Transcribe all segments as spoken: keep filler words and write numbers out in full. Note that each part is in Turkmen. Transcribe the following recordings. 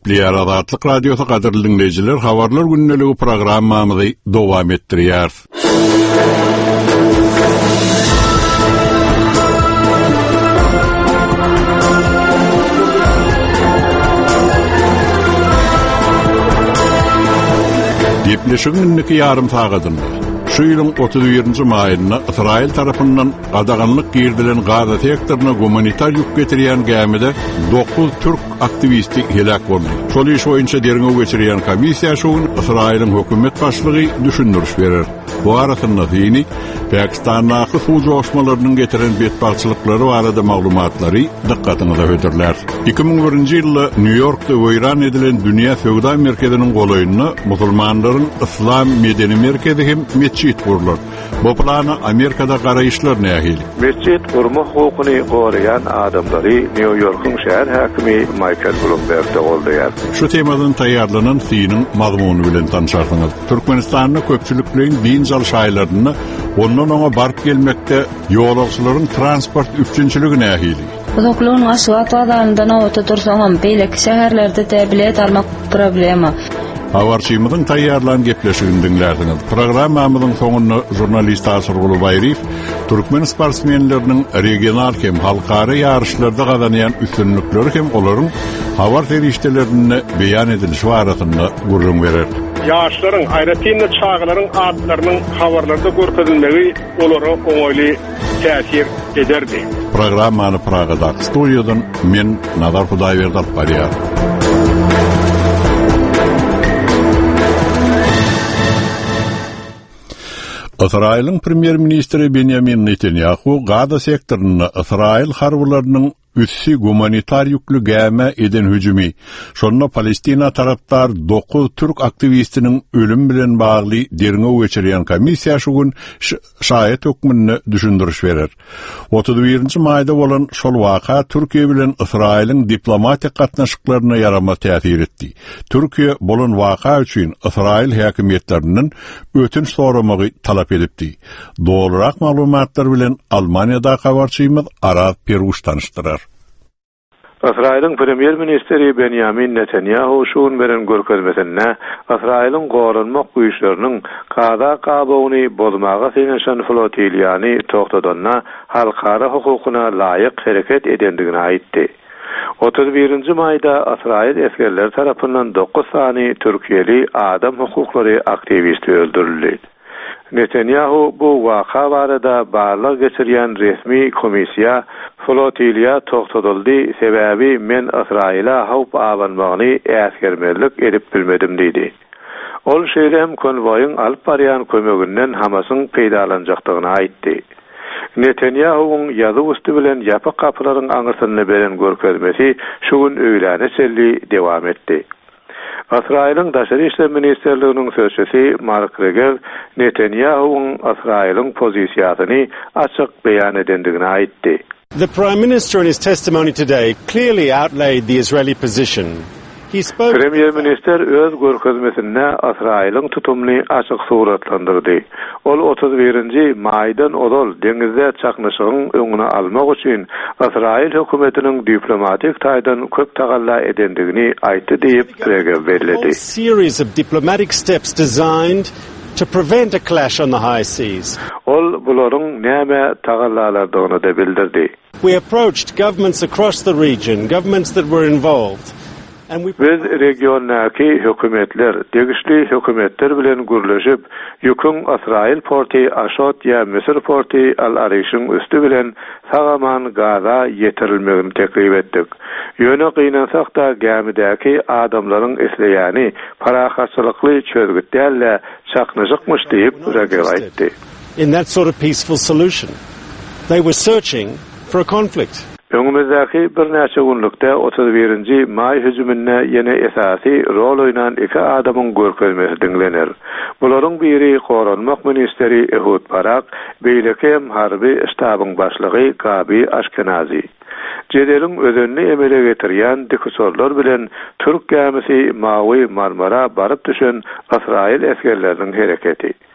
Gepli Arazatlyk Radiosu gaderly dinleyijiler, habarlar günneligi programmamyzy dowam etdirýär. Gepleşigiň iki yarım sagatyny şu ýylyň otuz birinji maýyna Israil tarapyndan gadaganlyk girdilen Gaza sektoruna humanitar ýük getirýän gemide dokuz türk aktivisti helak boldy. Şol iş boýunça derňe geçirýän komissiýa şuň Israiliň hökümet başlygy düşündiriş berer. Bu arasynda ýyny Pakistanda suw joşmalarynyň getiren betbarçylyklary barada maglumatlary dikkatyňizi höderler. iki ming birinji ýylda New Yorkda weýran edilen Dünýä Söwda merkeziniň golaýyny musulmanlaryň İslam medeni merkezi hem mescit kurulur. Bu plana Amerikada garaýyşlar nähili. Mescit kurma hukukyny gorayan adamlary New York'un şäher hakimi Michael Bloomberg'de goldaýar. Şu temadan taýýarlanan synyň mazmuny bilen tanışarsyňyz. Türkmenistanyň köpçülikliň din zal şaýlaryny ondan oňa baryp gelmekde ýolagçylaryň transport üçinçiligi nähili. Uzaklygyň aşağı taýdandan öte dursaňam beýleki şäherlerde täbilet almak problema. Habarçymyzyň taýýarlan gepleşigini dinlädiňiz. Programmamyzyň soňunda jurnalist Asır Gulubaýew türkmen sportsmenleriniň regional hem halkara ýarışlarda gazanýan üstünlükleri hem olaryň habar feriştelerini beýan edilişi barasynda gurrun berer. Ýaşlaryň, aýratynda çağlaryň adlarynyň habarlarda görkezilmegi olara oňaýly täsir ederdi. Programmany Pragada studiýadan men Nazar Hudaýberdi alyp barýar. Israil'in premier ministri Benjamin Netanyahu Gaza sektoruna Israil harbylarynyň üssü humanitar yüklü gäme eden hüjümi. Şonda Palestina taraptar dokuz türk aktivistiniň ölüm bilen bagly derňe geçirýän komissiýa şugun şaýat hökmüni düşündiriş berer. otuz birinji maýda bolan şol waka Türkiýe bilen Israil'in diplomatik gatnaşyklaryna yarama täsir etdi. Türkiýe bolan waka üçin Israil häkimetlerinden ötünç soramagy talap edipdi. Dolarak maglumatlar bilen Almaniýada habarçymyz Araz Peruş tanışdyrar. Israil'in premier ministeri Benjamin Netanyahu şuun beren görkezmesine Israil'in gorunmak güýçleriniň Gaza gabagyny bozmaga seňeşen flotiliýany togtadanna halkara hukukyna laýyk hereket edendigini aýtdy. otuz birinji maýda Israil eskerler tarapyndan dokuz sany Türkiýeli adam hukuklary aktivisti öldürildi. Netanyahu bu waka barada barlyk geçirýän resmi komissiýa flotiliýa togtadyldy, sebäbi men Israila hawp awanmagyny äsgermerlik edip bilmedim diýdi. Ol şeýlem konvoýyň alyp barýan kömeginden hamasyň peýdalanjakdygyny aýtdy. Netanyahu'nun ýazy üstü bilen ýapyk kapylaryň aňyrsyny beren görkezmesi şu gün öýläne çelli dewam etdi. Israil'in Daşary işler ministerliginiň sözçüsi Mark Regev Netanyahu'nun Israil'in pozisiýasyny açyk beýan edendigini aýtdy. The Prime Minister in his testimony today clearly outlaid the Israeli position. He spoke... Premier Minister öz görkezmesinde Israil'in tutumunu açyk suratlandyrdy. Ol otuz birinji maýdan odol deňizde çaknyşygyň öňüne almak üçin Israil hökümetiniň diplomatik taýdan köp tagalla edendigini aýtdy diýip Regev bellädi. Series of diplomatic steps designed to prevent a clash on the high seas. Ol bularyň näme tagallalardygyny da bildirdi. We approached governments across the region, governments that were involved. Biz regiondaki hökümetler, degişli hökümetler bilen gürleşip, ýüküň Israil porty Ashot ýa Misir porty Al-Arish'in üstü bilen sagaman Gaza ýetirilmegini teklip etdik. Ýöne gynansak da gemidäki adamlaryň esleýäni parahatçylykly çözgütlerle çaknyjykmyş diýip Regev aýtdy. In that sort of peaceful solution, they were searching for a conflict. Öňümizdäki bir näçe günlükde otuz birinji maý hüjümine ýene esasy rol oýnan iki adamyň görkezmesi dinlenir. Bularyň biri Goranmak ministeri Ehud Barak, beýlekem harby ştabyň başlygy Gabi Ashkenazi. Jederin özünni emele getirýän dikusorlar bilen Türk gemisi Mawy Marmara baryp düşen Israil eskerleriniň hereketi.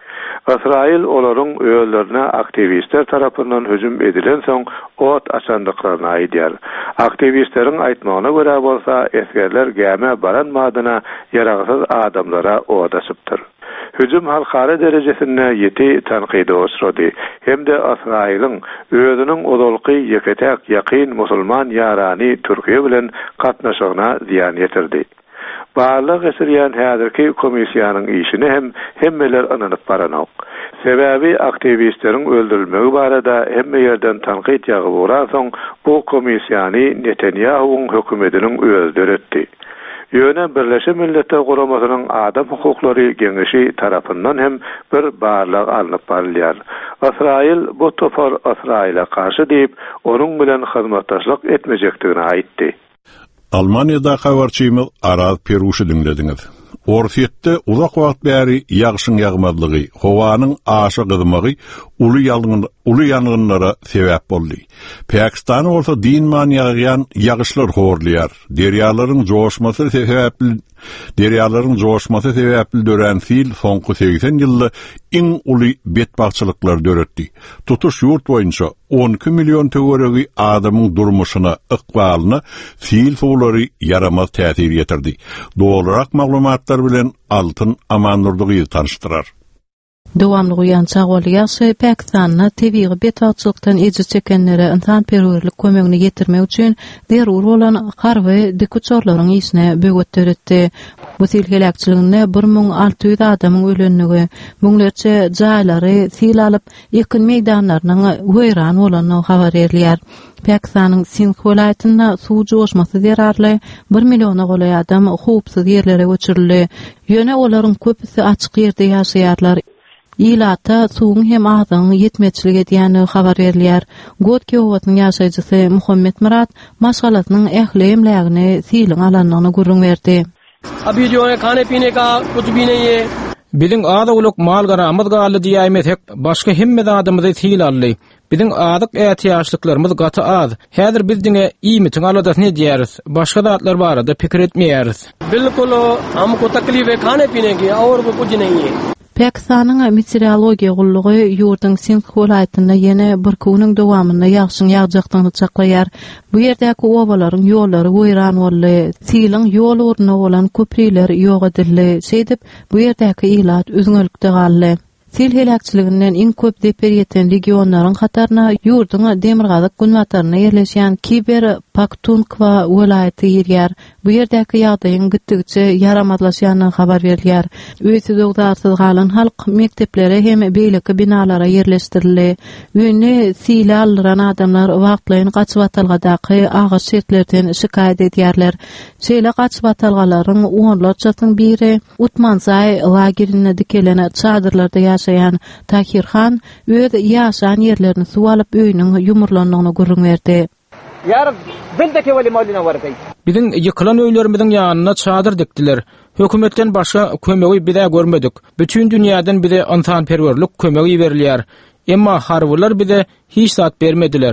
Israil olaryň öýlerine aktivistler tarapyndan hüjüm edilen soň ot açandyklaryny aýdýar. Aktivistleriň aýtmagyna görä bolsa, esgerler gäme baranmadyna ýaragysyz adamlara ot açypdyr. Hüjüm halkara derejesinde ýeti tanqide uçrady. Hemde Israil'in özünün odolky ýeketek ýaqyn musulman ýarany Türkiýe bilen gatnaşygyna ziýan ýetirdi. Barlyk esirýän häzirki komissiýanyň işini hem hemmeler ananyp baranok. Sebäbi aktivistleriň öldürilmegi barada hemme ýerden tanqid ýagyp bolan soň bu komissiýany Netanyahu'ň hökümetiniň özleri etdi. Ýöne Birleşik Milletler Guramasynyň adam hukuklary geňeşi tarapyndan hem bir barlyk alınıp barylýar. Israil bu topar Israil'e karşı diýip, onuň bilen hyzmatdaşlyk etmejekdigini aýtdy. Almanya'da habarçymyz Araz Peruşy dinlediňiz. Orfiýetde uzak wagt bäri ýagşyň ýagmadlygy, howanyň aşy gyzymagy uly ýalgyň uly ýangynlara sebäp boldy. Pakistan bolsa din manýagyň ýagyşlar horlýar. Derýalaryň joşmasy sebäpli derýalaryň joşmasy sebäpli dören fil soňky seksen ýylda iň uly betbagçylyklar döretdi. Tutuş ýurt boýunça on iki million töweregi adamyň durmuşyna, ykbalyna fil suwlary yaramaz täsir ýetirdi. Dogrurak maglumatlar bilen Altyn Amannurdygy tanıştyrar. Dowamly uýançak bolýarsa, Pakistanna tebii betbagçylykdan ejir çekenlere insan perwerlik kömegini getirmek üçin zerur bolan harby dikuçorlaryň işine böwet töretdi. Bu silhelakçylygyna bir ming alty ýüz adamyň ölenligi, müňlerçe jaýlary sil alyp, ýakyn meýdanlarynyň weýran bolanyny habar berýär. Pakistanyň Sindh welaýatynda suw joşmasy zerarly bir milliona golay adam howpsyz ýerlere göçürildi. Ýöne olaryň köpüsi açyk ýerde ýaşaýarlar. İlata suwun hem azyň ýetmeçilik edýäni habar berilýär. Gotki owatynyň ýaşaýjysy Muhammed Murat maşgalatynyň ähli emlägini siliň alanyny gurrun berdi. Abi jo hai khane pine ka kuch bhi nahi hai. Biling aada uluk mal garamad galy diýäme tek başga hemme adamyzy sil ally. Biling adyk ähtiýaçlyklarymyz gaty az. Häzir biz diňe iýmitiň aladas ne diýäris? Başga zatlar barada pikir etmeýäris. Bilkul hamko taklif hai khane pine ki aur bu kuch nahi hai. Pakistanyň meteorologiýa gullugy ýurdun Sindh welaýatynda ýene bir kunyň dowamynda ýagşyň ýagjakdygyny çaklaýar. Bu ýerdäki owalaryň ýollary weýran boldy. Siliň ýol urna bolan köprüler ýok edildi. Şeýdip bu ýerdäki ilat üzüňlükde galdy. Sil helakçylygynyň iň köp deper ýeten regionlaryň hatarına ýurdun Demirgazyk gulmataryna ýerleşýän Kiber Pakhtunkhwa welaýaty ýerýär. Bu ýerdäki ýagdaýyň gittikçe yaramadlaşýanyny habar berilýär. Öýsü dogdarsyz galan halk mekteplere hem beýleki binalara ýerleşdirildi. Öňe sil alyran adamlar wagtlaýyn gaçyp atalgadaky agyş şertlerden şikaýet edýärler. Şeýle gaçyp atalgalaryň onlarçasyň biri Utmanzay lagerine dikelene çadırlarda ýaşaýan Tahirhan öz ýaşan ýerlerini suw alyp öýüniň ýumurlanmagyny gurrun berdi. Yar bildeki wali mawlina warkay. Biziň ýykylan öýlerimiziň ýanyna çadyr dikdiler. Hökümetden başga kömegi bize görmedik. Bütün dünýäden bize insan perwerlik kömegi berilýär. Emma harwlar bize hiç zat bermediler.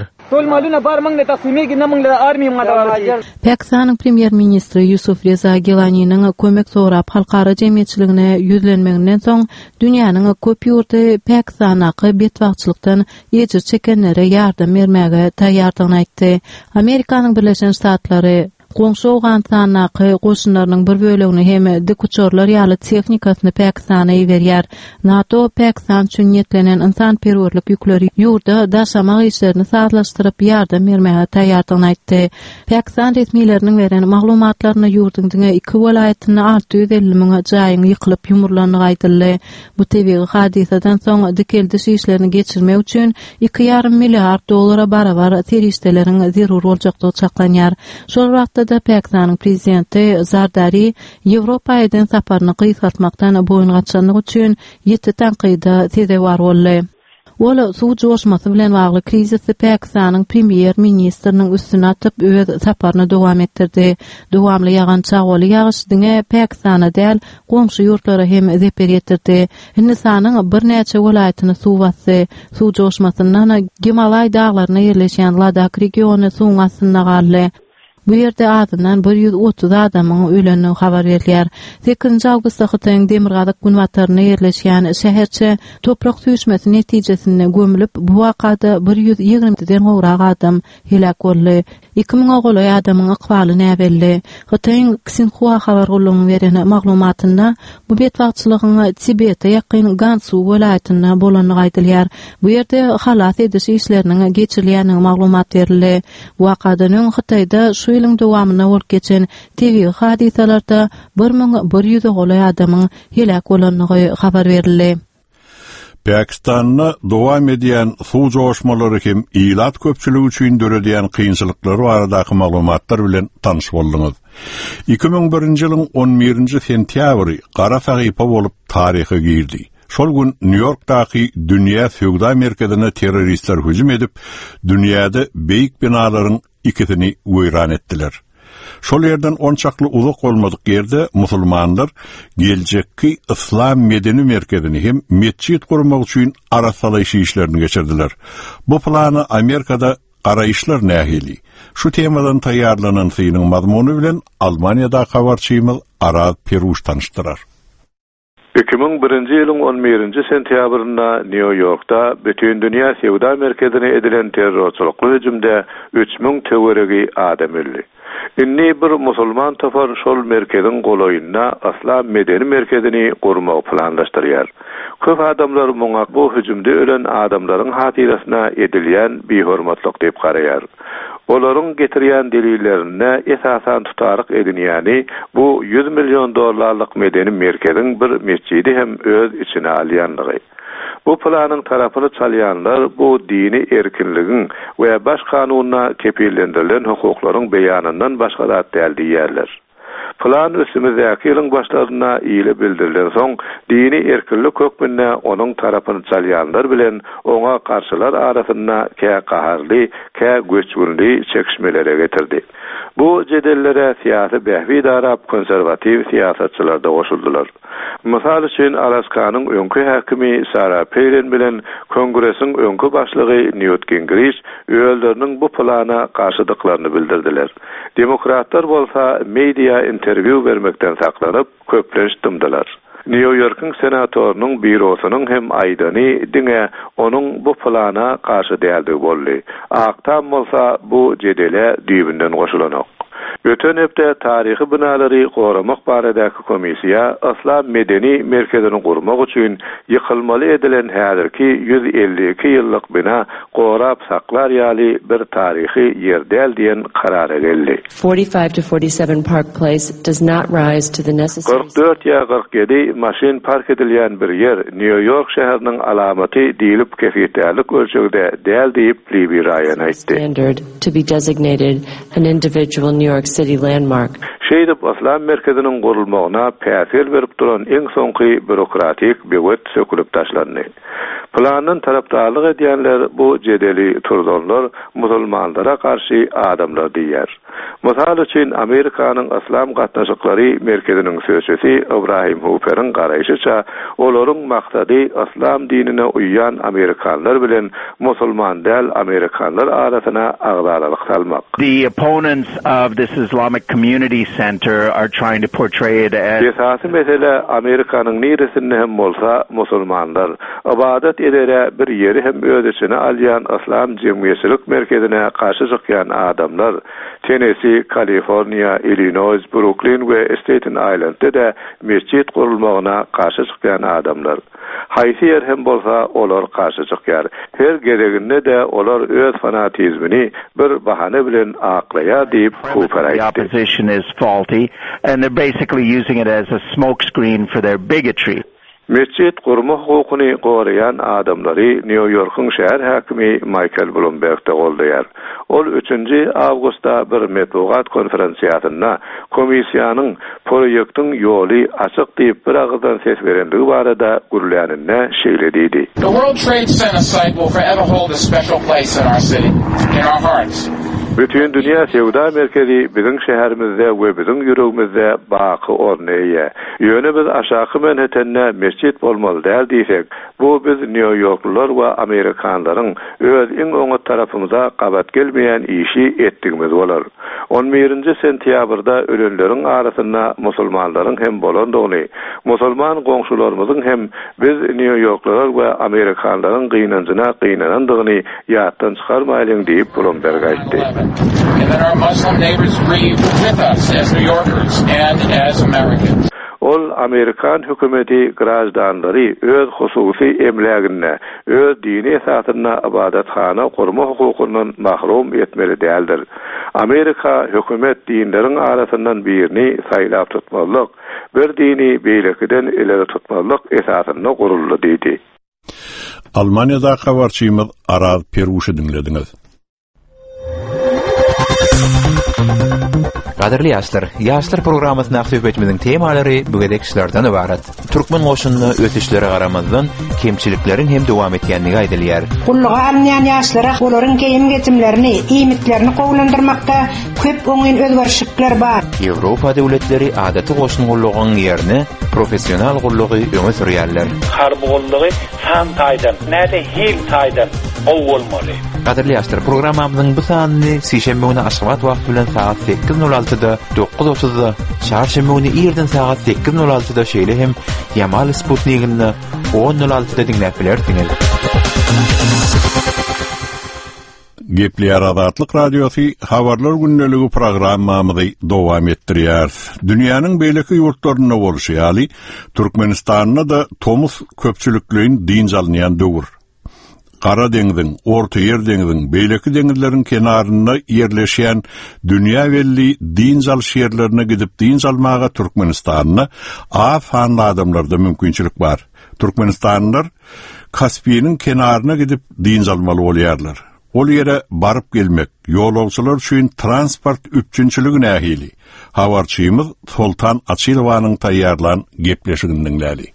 Pakistanyň premier ministri Yusuf Reza Gilani'niň kömek sorap halkara jemgyýetçiligine ýüzlenmeginden soň dünýäniň köp ýurty Pakistanaky betbagçylykdan ýetir çekenlere ýardam bermäge taýýardygyny aýtdy. Amerikanyň Birleşen Ştatlary Goňşy owgantanaky goşunlarynyň bir bölegini hem dikuçorlar ýaly tehnikasyny Pakistana berýär. NATO Pakistan üçin ýetlenen insan perwerlik ýükleri ýurda daşamak işlerini sazlaşdyryp ýardam bermäge taýýardygyny aýtdy. Pakistan resmiýetleriniň beren maglumatlaryna ýurdun diňe iki welaýatyna alty ýüz elli miň jaýyň ýykylyp ýumurlandygy aýdyldy. Bu tebii hadiseden soň dikeldiş işlerini geçirmek üçin iki ýarym milliard dollara barabar terişdeleriň zerur boljakdygy çaklanýar. Şol wagtda da Pakistanyň prezidenti Zardari Ýewropaýdan saparyny gysgatmakdan boyun gaçanlygy üçin ýeti tanqida tezewar boldy. Ola suw joşmasy bilen bagly krizisde Pakistanyň premier ministriniň üstüne atyp öz saparyny dowam etdirdi. Dowamly ýagançak boly ýagyş diňe Pakistana däl goňşy ýurtlara hem zeper ýetirdi. Hindistanyň bir näçe welaýatyny suw basdy. Suw joşmasyndan Gimalay daglaryna ýerleşýän Ladakh regiony suw astynda galdy. Bu ýerde adından bir ýüz otuz adamyň ölenini habar berýär. sekizinji awgustda Hytaýyň Demirgazyk günwataryna ýerleşýän şäherçe toprak tüýüşmesi netijesinde gömülip, bu wakada bir ýüz ýigrimden gowrak adam helak boldy. iki ming ogulay adamyň akbaly näbelli. Hytaýyň Xinhua habar gullugynyň berýän maglumatynda bu betwagçylygyň Tibetde ýakyn Gansu welaýatynda bolanyny gaýdylýar. Bu ýerde halat ediş işleriniň geçirilýäni maglumat berildi. Bu wakadanyň Hytaýda şu ýylyň dowamyna bolup geçen T V hadisalarda bir ming bir ýüz ogulay adamyň helak bolanyny habar berildi. Pakistan'na dowam edýän suw joşmalary hem ilat köpçüligi üçin döredýän kynçylyklary baradaky maglumatlar bilen tanyş boldyňyz. iki ming birinji ýylyň on birinji sentýabry Gara sahypa bolup taryhy girdi. Şol gün New York'daki dünýä feodal merkezine terroristler hüjüm edip, dünýäde beýik binalaryň ikisini weýran etdiler. Şol yerden onçaklı uzak olmadık yerde musulmanlar gelecekki İslam medeni merkezini hem mescit kurmak için arasalayışı işlerini geçirdiler. Bu planı Amerika'da arayışlar nähili. Şu temadan tayyarlanan sıyının mazmunu bilen Almanya'da habarçıyımız Arad Peruş tanıştırar. iki ming birinji ýylyň on birinji sentýabrynda New York'da bütün dünýä sewda merkezine edilen terrorçylykly hüjümde üç ming töweregi adam öldü. Inni bir musulman tafar şol merkezin goloýyna asla medeni merkezini gurmak planlaşdyrýar. Köp adamlar muňa bu hüjümde ölen adamlaryň hatirasyna edilýän behormatlyk diýip garaýar. Olaryň getirýän delillerine esasan tutaryk edinýäni bu yüz milyon dollarlyk medeni merkezin bir mescidi hem öz içine alýanlygy. Bu planın tarafını çalyanlar bu dini erkinliğin ve baş kanununa kepillendirilen hukuklaryň beýanyndan başga zat däl diýerler. Plan üstümizdäki ýylyň başlarına ýyly bildirilen soň dini erkinlik kökmünde onuň tarapyny çalyanlar bilen oňa karşylar arasynda kä gaharly, kä göçgünli çekişmelere getirdi. Bu jedellere siyasi behwi darap konservativ siyasatçylar da goşuldylar. Mysal üçin Alaskanyň öňkü häkimi Sarah Palin bilen Kongresiň öňkü başlygy Newt Gingrich öýelleriniň bu plana garşydyklaryny bildirdiler. Demokratlar bolsa media interview bermekden saklanyp köpleşdirdiler. New York'un senatorynyň bürosynyň hem aýdany diňe onuň bu plana garşy däldi boldy. Aktam bolsa bu jedele düýbünden goşulanok. Öten hepde tarihi binalary goramak baradaky komissiýa asla medeni merkezini gurmak üçin ýykylmaly edilen häzirki yüz elli iki ýyllyk bina gorap saklar ýaly bir tarihi ýerdäl diýen karara geldi. forty-five to forty-seven Park Place does not rise to the necessary kırk dört ýa kırk yedi maşin park edilýän bir yer New York şäheriniň alamaty diýilip kefitärlik ölçeginde däl diýip Libby Ryan aýtdy. Standard to be designated an individual New York City landmark. Şeýdip aslan merkeziniň gurulmagyna päsir berip duran eň soňky bürokratik bewet sökülip taşlandy. Planın tarapdarlyk edýänler bu jedeli turdonlar musulmanlara karşı adamlar diýer. Mysal üçin Amerikanyň aslam gatnaşyklary merkeziniň söýçesi Ibrahim Hooper'iň garaýşyça olaryň maksady aslam dinine uýan Amerikanlar bilen musulman däl Amerikanlar arasyna agzalalyk salmak. The opponents of this Islamic Community Center are trying to portray it as esasy mesele Amerikanyň niresinde hem bolsa musulmanlar ibadat edere bir ýeri hem öz içine alýan aslam jemgyýetçilik merkezine karşı çykýan adamlar Tennessee, Kaliforniya, Illinois, Brooklyn we Staten Island'de de mescit gurulmagyna karşı çykýan adamlar. Haýsy ýer hem bolsa olar karşı çykýar. Her gereginde de olar öz fanatizmini bir bahane bilen aklaýar diýip Cooper aýtdy. The opposition is faulty and they're basically using it as a smokescreen for their bigotry. Mescit gurma hukukyny gorayan adamlary New York'un şäher häkimi Michael Bloomberg'de goldaýar. Ol üçinji awgustda bir metbuat konferensiýasynda komissiýanyň proýektiň ýoly açyk diýip bir agzdan ses berendigi barada gurulýanyna şeýlediydi. The World Trade Center site will forever hold a special place in our city, in our hearts. Bütün dünya sevda merkezi bizim şehrimizde ve bizim yüreğimizde bakı ornaya. Yöne biz aşağı Manhattan'da mescit olmalı der diysek, bu biz New Yorklular ve Amerikanların öz en öňe tarafımıza qabat gelmeyen işi etdigimiz bolar. on birinji sentýabrda ölenlerin arasynda musulmanların hem bolandygyny, musulman goňşularymyzyň hem biz New Yorklular we Amerikanların gynanjyna gynanandygyny ýatdan çykarmaýlyň diýip Bloomberg aýtdy. And that our Muslim neighbors grieve with us as New Yorkers and as Americans. Ol Amerikan hökümeti grajdanlary öz hususy emlägine, öz dini esatyna ibadatxana gurma hukukundan mahrum etmeli däldir. Amerika hökümet dinleriň arasyndan birini saýlap tutmalyk, bir dini beýlekden ileri tutmalyk esatyna guruldy diýdi. Almanya'da habarçymyz Araz Peruşy dinlediňiz. Qadirli ýaşlar, ýaşlar programmasyna söhbetimiziň temalary bugünkü kişilerden ibaret. Türkmen goşunyny ötüşleri garamazdan kemçilikleriň hem dowam etýänligi aýdylýar. Gulluga almayan ýaşlara olaryň geýim getimlerini, iýmitlerini gowlandyrmakda köp oňyn özgarşyklar bar. Ýewropa döwletleri adaty goşun gullugyň ýerine professional gullugy öňe sürýärler. Harby gullugy san taýdan, näde hil taýdan bolmaly. Qadirli ýaşlar, programmamyzyň bu sanyny sişembe güni aşgabat wagt bilen saat sekiz nol altıda, dokuz otuzda, çarşembe güni ýerden saat sekiz nol altıda şeýle hem Yamal Sputnik'ini on nol altıda dinläp bilersiňiz. Gepli Arazatlyk radiosu habarlar günneligi programmamyzy dowam etdirýär. Dünýäniň beýleki ýurtlaryna bolşýaly, Türkmenistanyna da tomuz köpçülikliğin din alynýan döwür. Qara deňiziň, Orta Ýer deňiziň, beýleki deňizleriň kenaryna ýerleşýän dünýä welli din zal şeýerlerine gidip din almaga Türkmenistanyna afanly adamlarda mümkinçilik bar. Türkmenistanlylar Kaspiyanyň kenaryna gidip din almaly bolýarlar. Ol ýere baryp gelmek, ýolagçylar üçin transport üçinçiligi nähili. Habarçymyz Sultan Açylowanyň taýýarlan gepleşigini dinläli.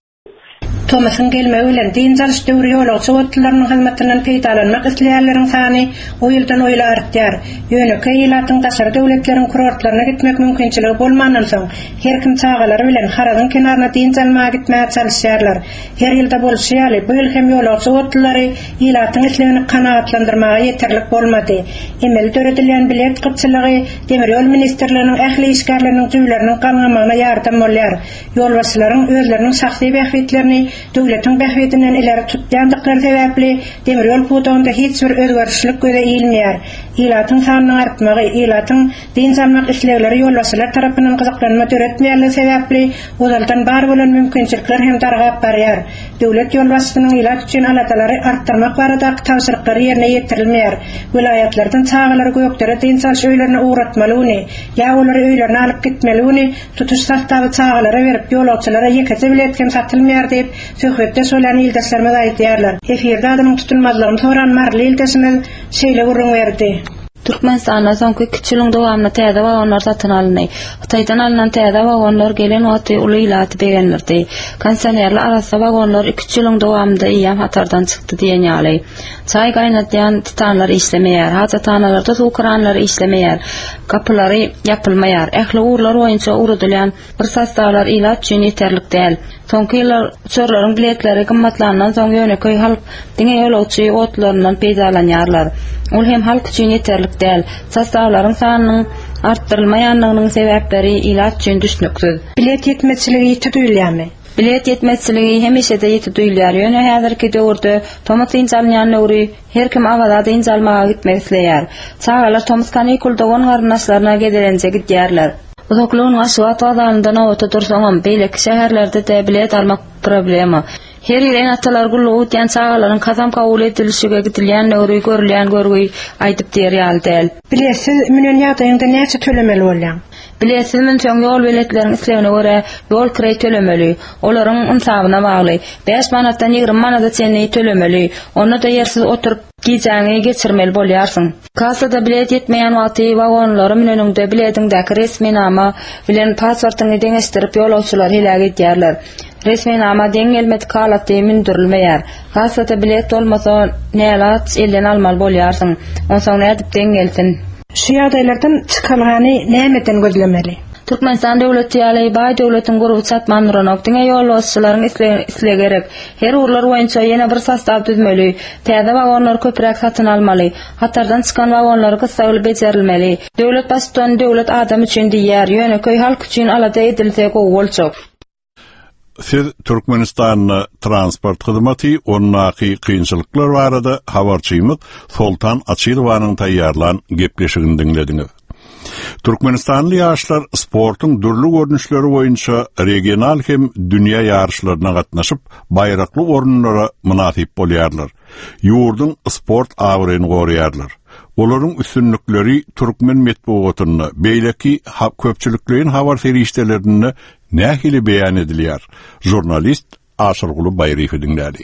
Thomas'ın gelme ölen dinzal döwri ýolagçy otlarynyň hyzmatynyň peýdalanmak isleýärleriň sany o ýyldan oýla artýar. Ýönekä ýylatyň gaşary döwletleriň kurortlaryna gitmek mümkinçiligi bolmandan soň her kim çagalary bilen haradyň kenaryna dinzalmaga gitmäge çalyşýarlar. Her ýylda bolşýaly bu ýyl hem ýolagçy otlary ýylatyň islegini kanaatlandyrmaga ýeterlik bolmady. Emel döredilýän bilet gypçylygy demir ýol ministrliginiň ähli işgärleriniň tüýleriniň galňamagyna ýardam bolýar. Ýolbaşçylaryň özleriniň şahsy bähwetlerini döwletiň bähwetinden ileri tutýandyklary sebäpli demir ýol putonda hiç bir özgarşylyk göze ilmeýär. Ýylatyň sanynyň artmagy, ýylatyň din salmak islegleri ýolbaşçylar tarapyndan gyzyklanma töretmeýärligi sebäpli ozaldan bar bolan mümkinçilikler hem dargap barýar. Döwlet ýolbaşçysynyň ýylat üçin alatalary artdyrmak barada tawsyrlyklary ýerine ýetirilmeýär. Vilayatlardan çağalary göýükdere din salş öýlerine uğratmalygyny, ýa olary öýlerine alyp gitmeligyny tutuş sastawy çağalara berip ýolagçylara ýekete biletken satylmaýar diýip söhbetde söýlen ýyldaşlarymyz aýdýarlar. Efirde adamyň tutunmazylygyny soran marly ýyldaşymyz şeýle gurrun berdi. Türkmenistan'da soňky iki ýylyň dowamyna täze wagonlar satyn alyndy. Hytaýdan alynan täze wagonlar gelen wagty uly ýylaty begenlerdi. Konsernerler arasynda wagonlar iki ýylyň dowamynda ýa hatardan çykdy diýen ýaly. Çay gaýnatýan titanlar işlemeýär, hajatanalarda suw kranlary işlemeýär, kapylary ýapylmaýar. Ähli uğurlar boýunça urudylan bir sastawlar ýylat üçin ýeterlik däl. Soňky ýyllar çörlerin biletleri gymmatlandan soň ýönekä halk diňe ýolagçy otlaryndan peýdalanýarlar. Ol hem halk üçin ýeterlik däl. Sastawlaryň sanynyň artdyrylmaýanlygynyň sebäpleri ýylat üçin düşnüksiz. Bilet ýetmezçiligi ýeti duýulýarmy? Bilet ýetmezçiligi hemişe de ýeti duýulýar. Ýöne häzirki döwürde tomat injalýan nöwri her kim awada injalmaga gitmek isleýär. Çağalar tomat kanikulda on garnaşlaryna gedilenje gidýärler. Uzaklygyň aşgat wagtyndan awta dursaňam beýleki şäherlerde de bilet almak problema. Her ýere atalar gullugy utýan çağalaryň kazam kabul edilişige gidilýän nöwri görülýän görgüi aýdyp derýär däl. Biletsiz menen ýagdaýynda näçe tölemeli bolýan? Biletsiz men soň ýol biletleriniň islegine görä ýol kirä tölemeli. Olaryň insabyna bagly. beş manatdan ýygrimi manata çenli tölemeli. Onda da ýersiz oturup gijaňy geçirmeli bolýarsyň. Kasada bilet ýetmeýän wagty wagonlary meneninde biletiňdäki resmi nama bilen pasportyny deňeşdirip ýolagçylar hilä gidýärler. Resmi nama deň gelmedi kalaty mindirilmeýär. Kasada bilet bolmasa nälat elden almaly bolýarsyň. Onsoň nädip deň gelsin? Şu ýagdaýlardan çykalgany nämeden gözlemeli? Türkmenistan döwleti ýaly baý döwletiň gurup satman Ronokdyň ýolbaşçylaryň islegerek her urlar boýunça ýene bir sastaw düzmeli, täze wagonlar köpürek satyn almaly, hatardan çykan wagonlary gysaýyl bejerilmeli. Döwlet başçylaryň döwlet adam üçin diýär, ýöneköý halk üçin alada edilse gowulçok. Siz Türkmenistan'ın transport hizmeti onnaki kıyınçılıklar barada habarçymyz Soltan Açylowanyň taýýarlan gepleşigini dinlediniz. Türkmenistanly ýaşlar sportyň dürli görnüşleri boýunça regional hem dünýä ýarşylaryna gatnaşyp baýrakly orunlara munasip bolýarlar. Ýurdun sport agryny goraýarlar. Olaryň üstünlikleri türkmen medeniýetini, beýleki köpçüliklerin habar feriştelerini nähili beýan edilýär. Jurnalist Aşyrguly Baýryfy dinlädi.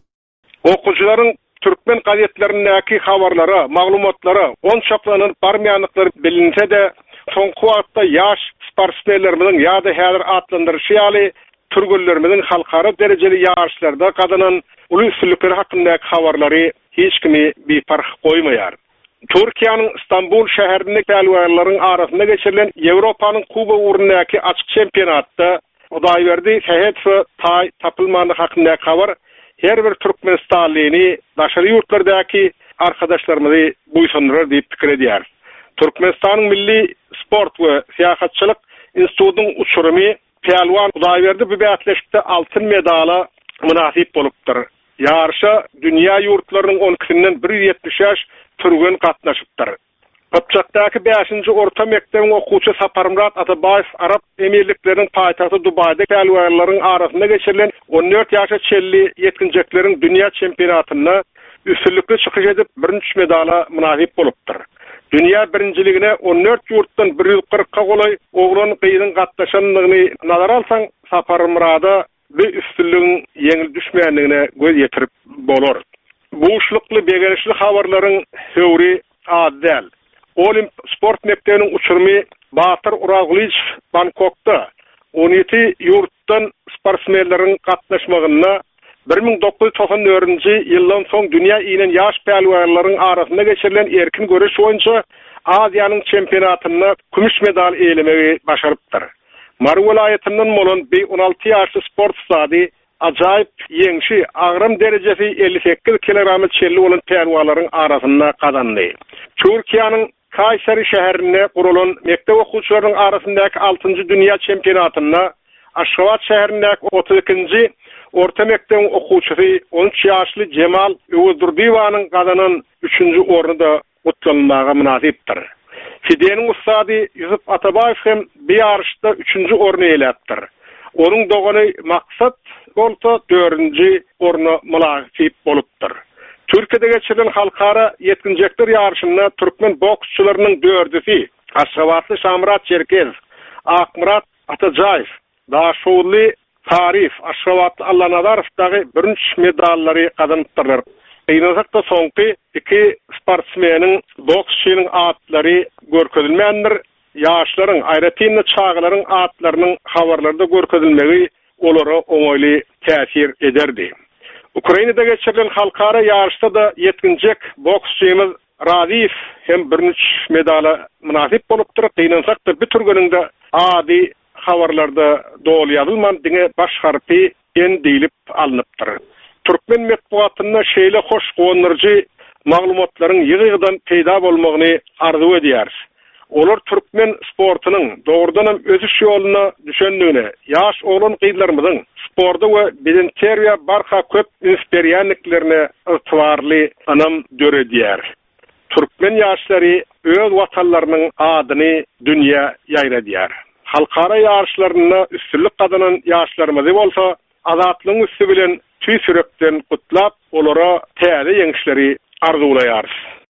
Okuwçylaryň Türkmen gazetlerindäki habarlara, maglumatlara on çaplanyp barmaýanlyklary bilinse de, soňky wagtda ýaş sportmenlerimiň ýa-da häzir atlandyrşy ýaly türgüllerimiň halkara derejeli ýarşlarda gazanan uly üstünlikleri hakyndaky habarlary hiç kimi bepark goýmaýar. Türkiýanyň Istanbul şäherinde täliwalaryň arasynda geçirilen Ýewropanyň Kuba urundaky açyk çempionatda Hudaýberdi Sehet we Tay tapylmandy hakyndaky habar her bir Türkmenistanlyny daşary ýurtlardaky arkadaşlarymyzy buýsundurar diýip pikir edýär. Türkmenistanyň milli sport we syýasatçylyk institutynyň uçurumy Pelwan Hudaýberdi bu bätleşikde altyn medala munasip bolupdyr. Ýarşa dünýä ýurtlarynyň on ikisinden bir ýüz ýetmiş ýaş türgün gatnaşypdyr. Kapçakdaky beşinji orta mektebiň okuwçy Saparmurat Atabaýew Arap Emirlikleriniň paýtagty Dubaýda täliwalaryň arasynda geçirilen on dört ýaşa çelli ýetkinjekleriň dünýä çempionatyna üstünlikli çykyş edip birinji medala munasip bolupdyr. Dünýä birinjiligine on dört ýurtdan bir ýüz kırka golay oglan gyýynyň gatnaşanlygyny nazara alsaň Saparmurada bu üstünligiň ýeňil düşmänligine göz ýetirip bolar. Bu uşlukly begenişli habarlaryň höwri adel. Olimp sport mektebining uçurmy Batyr Uraguliç Bangkokda on ýedi ýurtdan sportmenleriň gatnaşmagyna bir ming dokuz ýuz toksan dördünji ýyldan soň dünýä ýylyň ýaş pelwanlaryň arasynda geçirilen erkin göreş boýunça Aziýanyň çempionatyna kümüş medal eýlemegi başarypdyr. Mary welaýatynyň bolan on alty ýaşly sport ustady ajaýyp ýeňşi agram derejesi elli sekiz kilogram çelli bolan pelwanlaryň arasynda kazandy. Türkiýanyň Kayseri şäherinde gurulan mektep okuwçylarynyň arasyndaky altynjy dünýä çempionatyna Aşgabat şäherindäki otuz ikinji orta mektebiň okuwçysy on üç ýaşly Cemal Öwürdüýewanyň gazanan üçünji ornuda gutlanmaga munasipdir. Fideniň ustady Ýusup Atabaýew hem bu ýarşda üçünji orny eýläpdir. Onuň dogany maksat bolsa dördünji orny munasip bolupdyr. Türkiýede geçirilen halkara yetkinjekler ýarşyna türkmen boksçylarynyň dördüsi Aşgabatly Şamrat Çerkez, Akmurat Atajaýew, Daşowly Tarif, Aşgabatly Allanadarovdagy birinji medallary kazanypdyrlar. Eýnazakda soňky iki sportsmeniň boksçynyň atlary görkezilmändir. Ýaşlaryň, aýratynly çağlaryň atlarynyň habarlarda görkezilmegi olary oňoýly täsir ederdi. Ukrainada geçirilen halkara ýarşda da yetkinjek boksçymyz Radif hem birinji medala munasip bolupdyr. Eýnazakda bu türgüninde ady habarlarda dol ýazylman diňe baş harpy en diýilip alınıpdyr. Türkmen medeniýetine şeýle hoş gonurjy maglumatlaryň ýygydan peýda bolmagyny arzu edýär. Olar türkmen sportunyň dogrudan özüş ýoluna düşendigine, ýaş oglan gyýlarymyzyň sporda we bilinteriýa barha köp inspirýanliklerine ýtwarly anam döredýär. Türkmen ýaşlary öz watanlarynyň adyny dünýä ýaýradýar. Halkara ýarşlaryna üstünlik gazanan ýaşlarymyzy bolsa, azatlygyň üstü bilen tüý sürekden gutlap, olara täze ýeňişleri arzulaýar.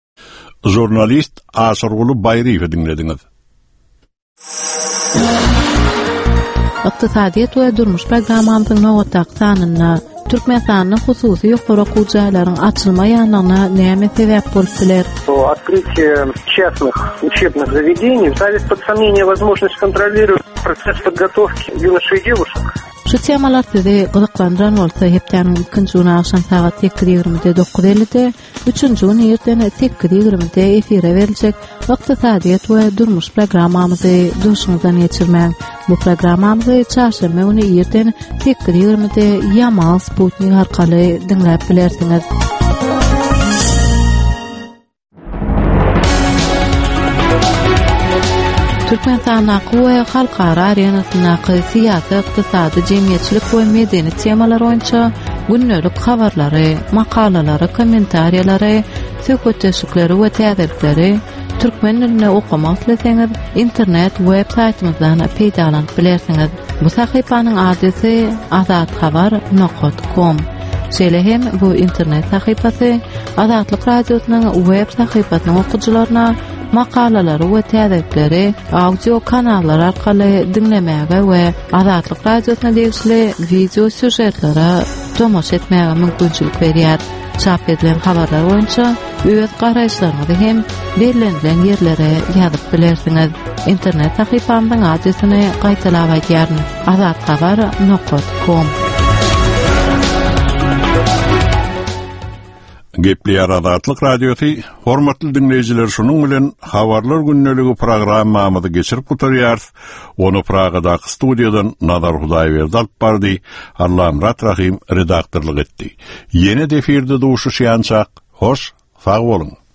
Jurnalist Aşyrguly Baýryfy dinlediňiz. Iqtisadiýet we durmuş programmamyzyň nowatdak sanyna Türkmenistanyň hususy ýokary okuwçylaryň açylmaýanyna näme sebäp bolupdylar? Открытие частных учебных заведений ставит под сомнение возможность контролировать процесс подготовки юношей и девушек. Şu temalar sizi gyzyklandyran bolsa hepden ikinji gün akşam saat sekiz ýigrimide dokuz ellide, üçünji gün ýerden sekiz ýigrimide efire beriljek Ykdysadyýat we durmuş programmamyzy duşuňyzdan geçirmäň. Bu programmamyzy çarşamba güni ýerden sekiz ýigrimide Yamal Sputnik arkaly dinläp bilersiňiz. Türkmenistan'daki we halkara arenasyndaki siyasi, ykdysady, jemgyýetçilik we medeni temalar boýunça günnelik habarlary, makalalary, kommentariýalary, söhbetleşikleri we täzelikleri türkmen dilinde okumak ileseňiz internet web saytymyzdan peýdalanyp bilersiňiz. Bu sahypanyň adresi azat habar nokta com. Şeýle hem bu internet sahypasy Azatlyk radiosynyň web sahypasynyň okuwçylaryna makalalary we täzelikleri audio kanallar arkaly dinlemäge we Azatlyk radiosyna degişli video süjetlere tomoş etmäge mümkinçilik berýär. Çap edilen habarlar boýunça öz garaýşlaryňyzy hem belirlenen ýerlere ýazyp bilersiňiz. Internet sahypamyň adresyny gaýtalap aýdýaryn: azat habar nokta com. Gepliyar Azatlyk Radiosu, hormatly dinleyijiler, şonuň bilen habarlar günneligi programmamyzy geçirip gutarýar. Onu Pragadaky studiýadan Nazar Hudaýberdi alyp bardy. Allahym Rahim redaktorlyk etdi. Ýene efirde duşuşýançak, hoş, sag bolun.